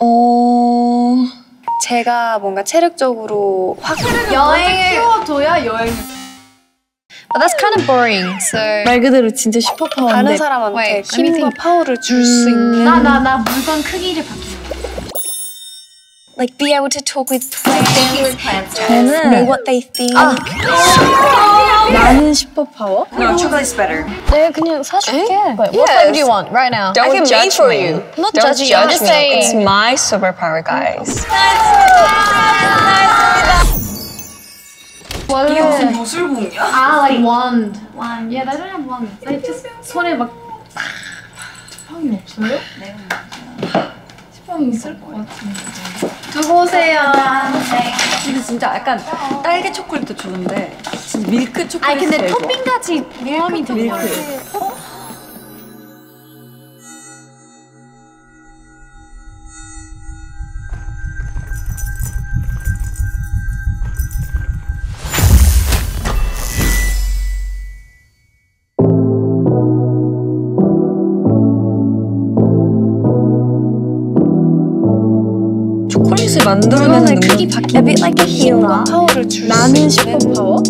제가 뭔가 체력적으로 확 여행을 키워줘야 여행을. But that's kind of boring. So 말 그대로 진짜 슈퍼파워인데 다른 사람한테 힘과 파워를 줄 수 있는. 나 물건 크기를 바뀌는. Like be able to talk with plants. 저는 know what they think. 나는 슈퍼파워? No, chocolate's better. 네, 그냥 사줄게. What flavor do you want right now? Don't I can judge make for me. you. I'm not Don't judging you. I'm judge just me. saying. It's my superpower, guys. 이게 무슨 무술공이야? like wand. Yeah, I don't have wand. I just 손에 막 지팡이 없어요? 네. 지팡이 있을 것 같은데. 두고 오세요. 근데 진짜 약간 딸기 초콜릿도 좋은데 진짜 밀크 초콜릿. 아니 근데 토핑 같이 포함이 되는 거예요. 초콜릿을 만들어내는 능력. 크기 바뀌는. A bit like a hero. 파워를 줄 수 나는 있는. 슈퍼파워?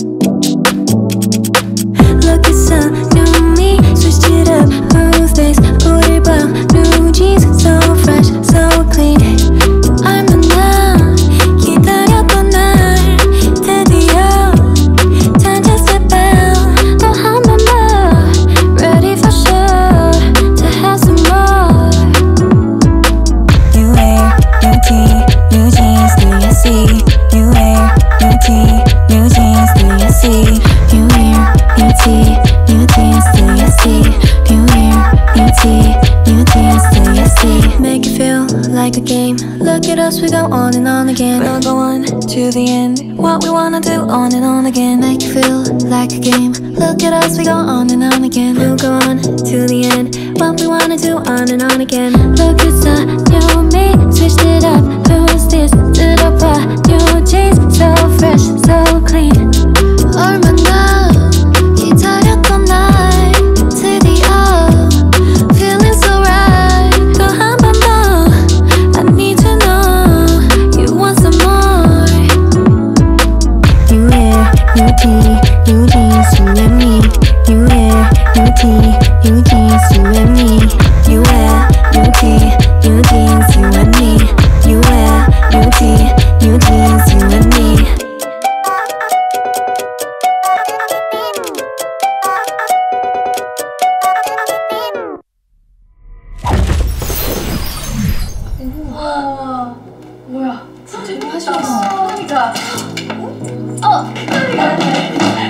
Look at some new me, switched it up, who's this? 우리 봐, new jeans, so fresh, so clean. 얼마나 기다렸던 날 드디어 time to step out. 또 한 번 더 ready for sure to have some more. You wear new tee, new jeans, do you see? You wear new tee, new jeans, do you see? You wear new tee, new jeans, do you see? You wear new tee, new jeans, do you see? Make it feel like a game. Look at us, we go on and on again. We'll go on to the end. What we wanna do on and on again. Make it feel like a game. Look at us, we go on and on again. We'll go on to the end. What we wanna do on and on again. Look at the new me, switched it up. Who's this? 들어봐, new jeans, so fresh, so clean. 얼마나 기다렸던 날 드디어 feeling so right. 또 한 번 더 I need to know you want some more. You wear new tee, new jeans, you and me. You wear new tee, new jeans, you and me. You wear new tee, new jeans, you and me. You wear new tee, new jeans, you and me. 뭐야? 진짜 하시겠어. 그러니까. 그러니까.